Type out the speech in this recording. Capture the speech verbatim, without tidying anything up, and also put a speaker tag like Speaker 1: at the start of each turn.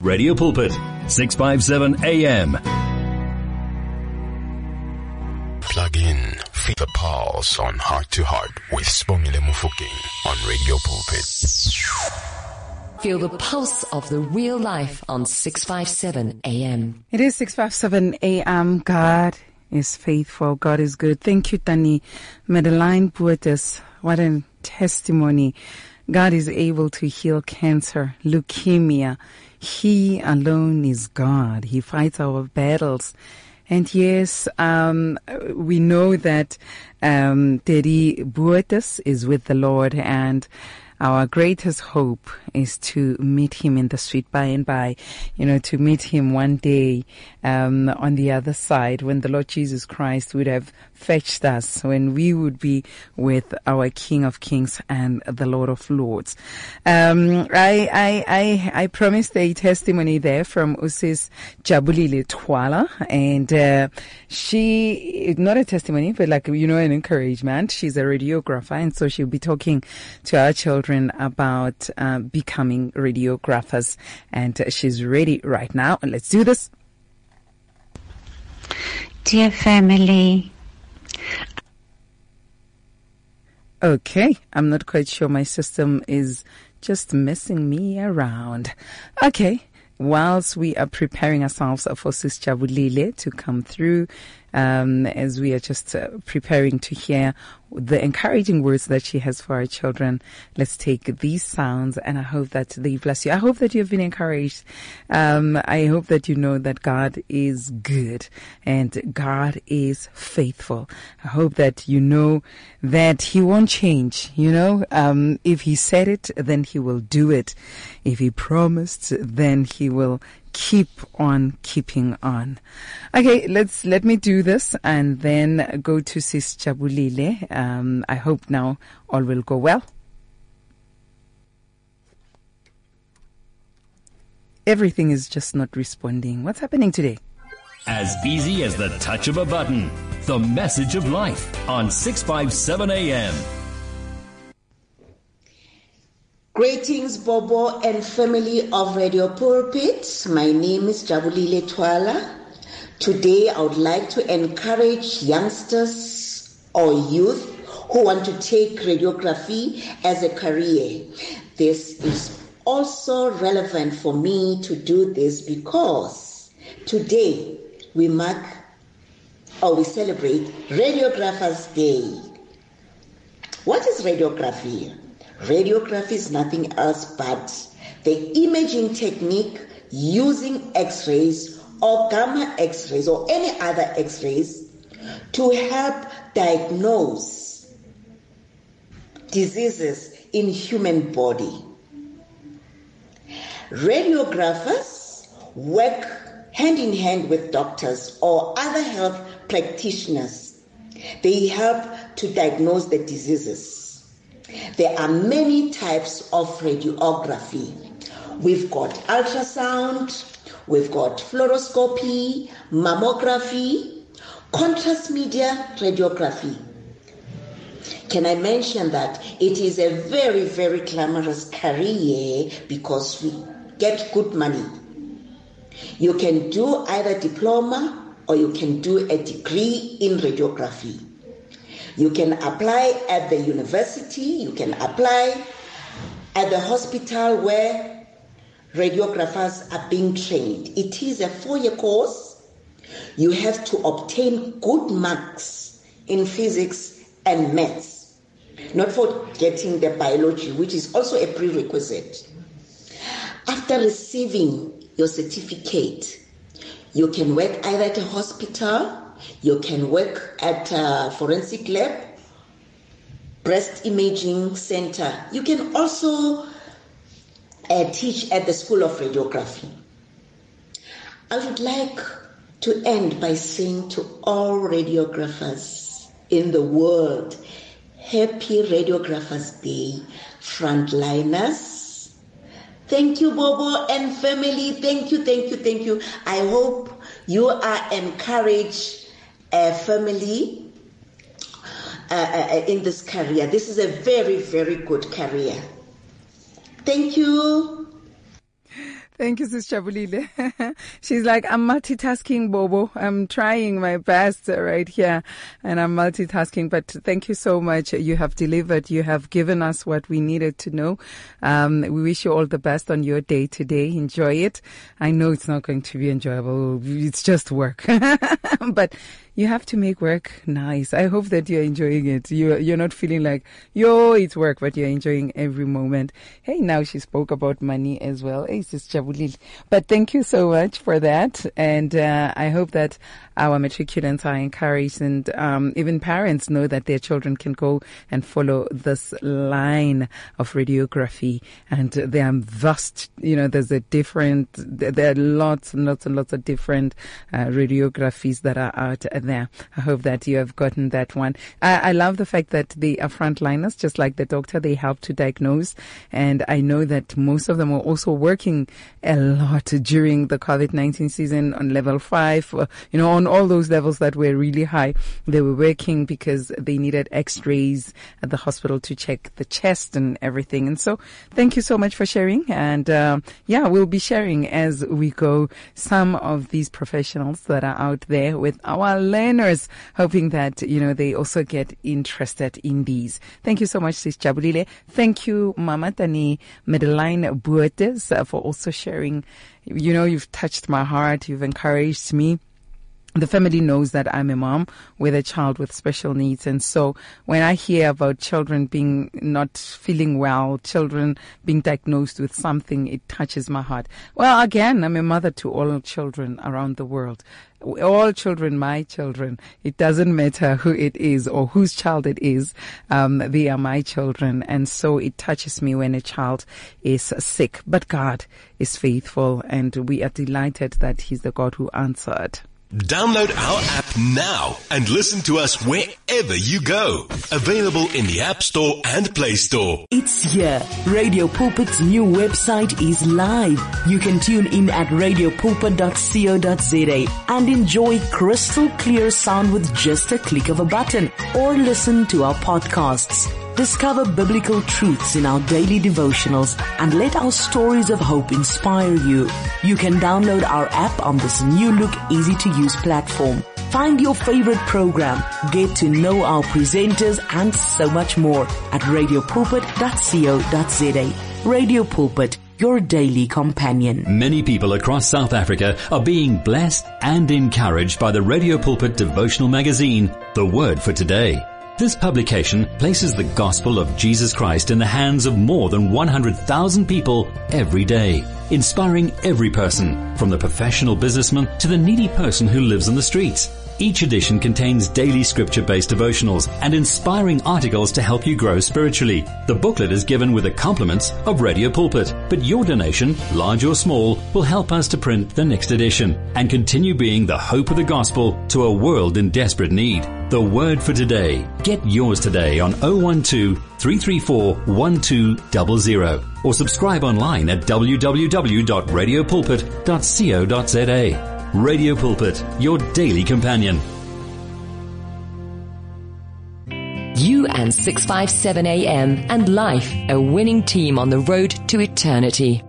Speaker 1: Radio Pulpit, six fifty-seven A M.
Speaker 2: Plug in, feel the pulse on Heart to Heart with Sibongile Mofokeng on Radio Pulpit.
Speaker 3: Feel the pulse of the real life on six fifty-seven A M.
Speaker 4: It is six fifty-seven A M. God is faithful. God is good. Thank you, Tani Madeline Puertas. What a testimony. God is able to heal cancer, leukemia. He alone is God. He fights our battles. And yes, um, we know that um, Teddy Buetas is with the Lord, and our greatest hope is to meet him in the street by and by, you know, to meet him one day um, on the other side when the Lord Jesus Christ would have fetched us, when we would be with our King of Kings and the Lord of Lords. Um, I, I, I, I promised a testimony there from Usis Jabulile Twala, and uh, she, not a testimony, but like, you know, an encouragement. She's a radiographer, and so she'll be talking to our children about uh, becoming radiographers, and uh, she's ready right now. Let's do this.
Speaker 5: Dear family.
Speaker 4: Okay, I'm not quite sure. My system is just messing me around. Okay, whilst we are preparing ourselves for Sis Jabulile to come through, um, as we are just uh, preparing to hear the encouraging words that she has for our children, let's take these sounds, and I hope that they bless you. I hope that you have been encouraged. Um, I hope that you know that God is good and God is faithful. I hope that you know that He won't change. You know, um, if He said it, then He will do it. If He promised, then He will keep on keeping on. Okay, let's let me do this and then go to Sis Jabulile. Um, I hope now all will go well. Everything is just not responding. What's happening today?
Speaker 1: As easy as the touch of a button. The message of life on six fifty-seven A M.
Speaker 6: Greetings, Bobo and family of Radio Pulpit. My name is Jabulile Twala. Today, I would like to encourage youngsters or youth who want to take radiography as a career. This is also relevant for me to do this because today we mark or we celebrate Radiographers Day. What is radiography? Radiography is nothing else but the imaging technique using X-rays or gamma X-rays or any other X-rays to help diagnose diseases in human body. Radiographers work hand in hand with doctors or other health practitioners. They help to diagnose the diseases. There are many types of radiography. We've got ultrasound, we've got fluoroscopy, mammography, contrast media radiography. Can I mention that it is a very, very glamorous career because we get good money. You can do either diploma or you can do a degree in radiography. You can apply at the university, you can apply at the hospital where radiographers are being trained. It is a four-year course. You have to obtain good marks in physics and maths, not forgetting the biology, which is also a prerequisite. After receiving your certificate, you can work either at a hospital, you can work at a forensic lab, breast imaging center. You can also uh, teach at the School of Radiography. I would like to end by saying to all radiographers in the world, Happy Radiographers Day, frontliners. Thank you, Bobo and family. Thank you, thank you, thank you. I hope you are encouraged, uh, family, uh, uh, in this career. This is a very, very good career. Thank you.
Speaker 4: Thank you, Sis Chabulile. She's like, I'm multitasking, Bobo. I'm trying my best right here, and I'm multitasking. But thank you so much. You have delivered. You have given us what we needed to know. Um, we wish you all the best on your day today. Enjoy it. I know it's not going to be enjoyable. It's just work. But you have to make work nice. I hope that you're enjoying it. You're, you're not feeling like, yo, it's work, but you're enjoying every moment. Hey, now she spoke about money as well. Hey, Sis Chabulile. But thank you so much for that. And uh, I hope that our matriculants are encouraged, and um, even parents know that their children can go and follow this line of radiography. And there are vast, you know, there's a different, there are lots and lots and lots of different uh, radiographies that are out there. I hope that you have gotten that one. I, I love the fact that they are frontliners, just like the doctor. They help to diagnose. And I know that most of them are also working a lot during the COVID nineteen season on level five, uh, you know, on all those levels that were really high. They were working because they needed x-rays at the hospital to check the chest and everything. And so thank you so much for sharing. And uh, yeah, we'll be sharing as we go some of these professionals that are out there with our learners, hoping that, you know, they also get interested in these. Thank you so much, Sis Chabulile. Thank you, Mama Tani Madeline Buertes, uh, for also sharing. You know, you've touched my heart. You've encouraged me. The family knows that I'm a mom with a child with special needs. And so when I hear about children being not feeling well, children being diagnosed with something, it touches my heart. Well, again, I'm a mother to all children around the world. All children, my children. It doesn't matter who it is or whose child it is. Um, they are my children. And so it touches me when a child is sick. But God is faithful, and we are delighted that He's the God who answered.
Speaker 2: Download our app now and listen to us wherever you go. Available in the App Store and Play Store.
Speaker 7: It's here. Radio Pulpit's new website is live. You can tune in at radio pulpit dot co dot za and enjoy crystal clear sound with just a click of a button, or listen to our podcasts. Discover biblical truths in our daily devotionals and let our stories of hope inspire you. You can download our app on this new look, easy to use platform. Find your favorite program, get to know our presenters, and so much more at radio pulpit dot co dot za. Radio Pulpit, your daily companion.
Speaker 1: Many people across South Africa are being blessed and encouraged by the Radio Pulpit devotional magazine, The Word for Today. This publication places the gospel of Jesus Christ in the hands of more than one hundred thousand people every day, inspiring every person, from the professional businessman to the needy person who lives on the streets. Each edition contains daily scripture-based devotionals and inspiring articles to help you grow spiritually. The booklet is given with the compliments of Radio Pulpit, but your donation, large or small, will help us to print the next edition and continue being the hope of the gospel to a world in desperate need. The Word for Today. Get yours today on oh one two, three three four, one two zero zero or subscribe online at w w w dot radio pulpit dot co dot za. Radio Pulpit, your daily companion.
Speaker 3: You and six fifty-seven A M and Life, a winning team on the road to eternity.